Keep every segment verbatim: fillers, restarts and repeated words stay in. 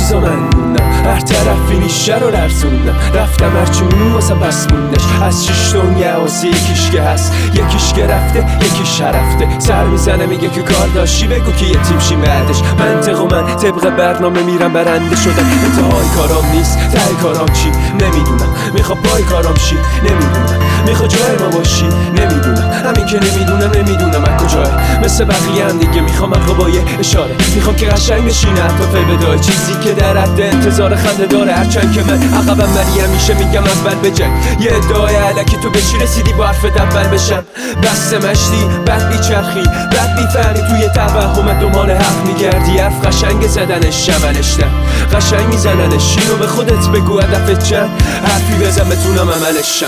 چیزا من موندم، هر طرفی نیشه رو لرزوندم. رفتم هرچی مون واسه بس موندش، از شیش دنیا واسه یکیش که هست، یکیش که رفته یکیش رفته. سر میزنه میگه که کار داشتی بگو که یتیم شی بعدش. منطق و من طبق برنامه میرم برنده شدن، انتهای کارام نیست ته کارام چی نمیدونم. میخوا پای کارام شی نمیدونم، میخوا جای ما باشی نمیدونم. همین که نمیدونم نمیدونم از کجاه، مثل بقیه هم دیگه میخوام با یه اشاره. میخوام که قشنگ بشین حتی فی بدای چیزی که در حد انتظار خنده داره. هرچند که من عقبم ولی همیشه میگم اول بجنگ. یه ادعای علکی تو بشی رسیدی با حرفت اول بشم. بسته مشتی بعد بیچرخی بعد بیفهمی توی توهم دنبال حق میگردی. حرف قشنگ زدنش شمنشتم قشنگ میزننش. اینو به خودت بگو هدفت چند، حرفی بزن بتونم عملشم.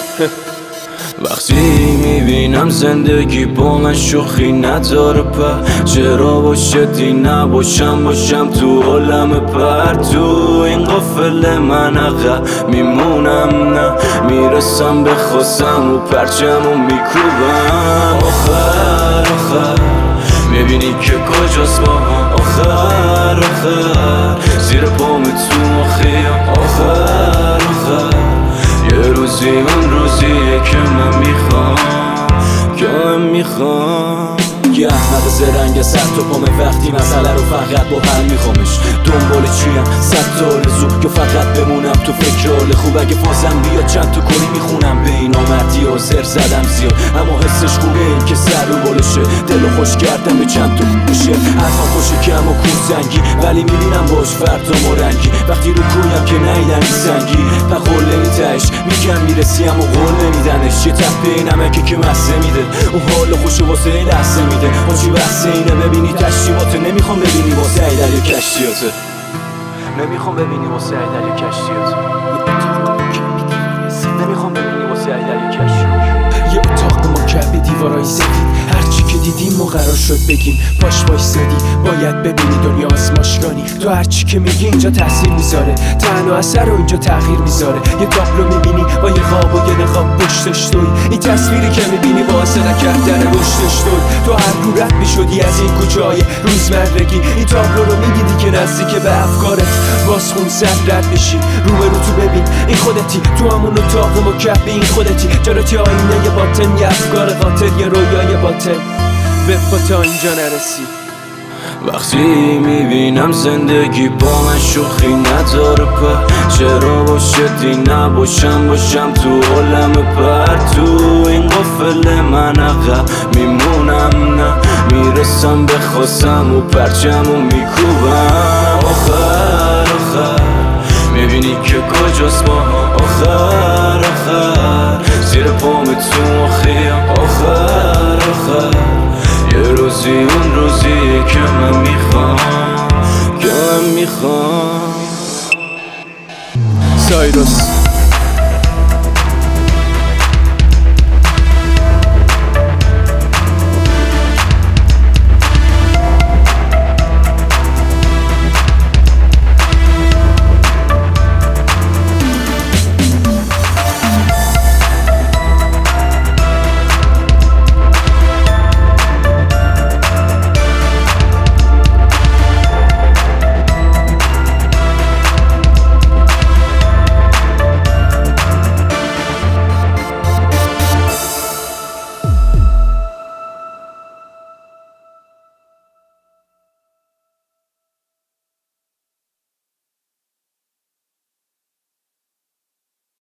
وقتی میبینم زندگی با من شوخی نداره پر، چرا باشه دی نباشم باشم تو عالم پر. تو این قافل من عقب میمونم نه میرسم به خواستم و پرچم و میکوبم. آخر آخر میبینی که کجاست با هم، آخر آخر زیر پام تو مخیم. آخر آخر یه روزی اون روزیه که من میخوام که من میخوام. یه احمق زرنگ سر تو پامه وقتی مسئله رو فقط با حل میخوامش. دنبال چیم صد تا آرزو یا فقط بمونم تو فکر حال خوب. اگه فازم بیاد چند تا کلی میخونم به این آمدی و زر زدم زیاد، اما حسش خوبه این که سر رو بالشه. دلو خوش کردم به چند تا خوشه، حرفا خوشه که اما کون زنگی، ولی میبینم باش فردا مرنگی. وقتی رو کویم که نیدم سنگی و قول نمیتش میگم میرسی اما قول نمیدنش. یه تپه این همکه که مسته میده اون حال خوشو واسه این لحظه میده. آجی بحث اینه ببینی تشریباته، نمیخوام ببینی واسه ای دریا کشتیاته. نمیخوام ببینی واسه ای دریا کشتیاته. نمیخوام ببینی واسه ای دریا کشتیاته. یه اتاق مکعب دیوارای سفید، هرچی که دیدیم و قرار شد بگیم. پاش وایسادی باید ببینی دنیا آزمایشگاهی. تو هرچی که میگی اینجا تاثیر میذاره، تن و اثر رو اینجا تغییر میذاره. یه تابلو میبینی با یه خواب و یه نقاب پشتش توی. این تصویری که میبینی واسه نکردن رشدش توی. تو هر رو رد میشدی از این کوچه های روزمرگی. این تابلو رو میدیدی که نزدیک به افکارت باز خون سر رد میشی. رو به رو تو ببین این خودتی، تو همون اتاق مکعب این خودتی. جلوتی آینه باطن یه افکار قاتل، یه رویای باطن به تا اینجا نرسی. وقتی میبینم زندگی با من شوخی نداره پر، چرا باشه دی نباشم باشم تو عالم پر. تو این قافل من عقب میمونم نه میرسم به خواستم و پرچم و میکوبم. آخر آخر میبینی که کجاست با هم، آخر آخر زیر پام تو مخیم. آخر آخر یه روزی اون روزیه که من میخوام که من میخوام. سایروس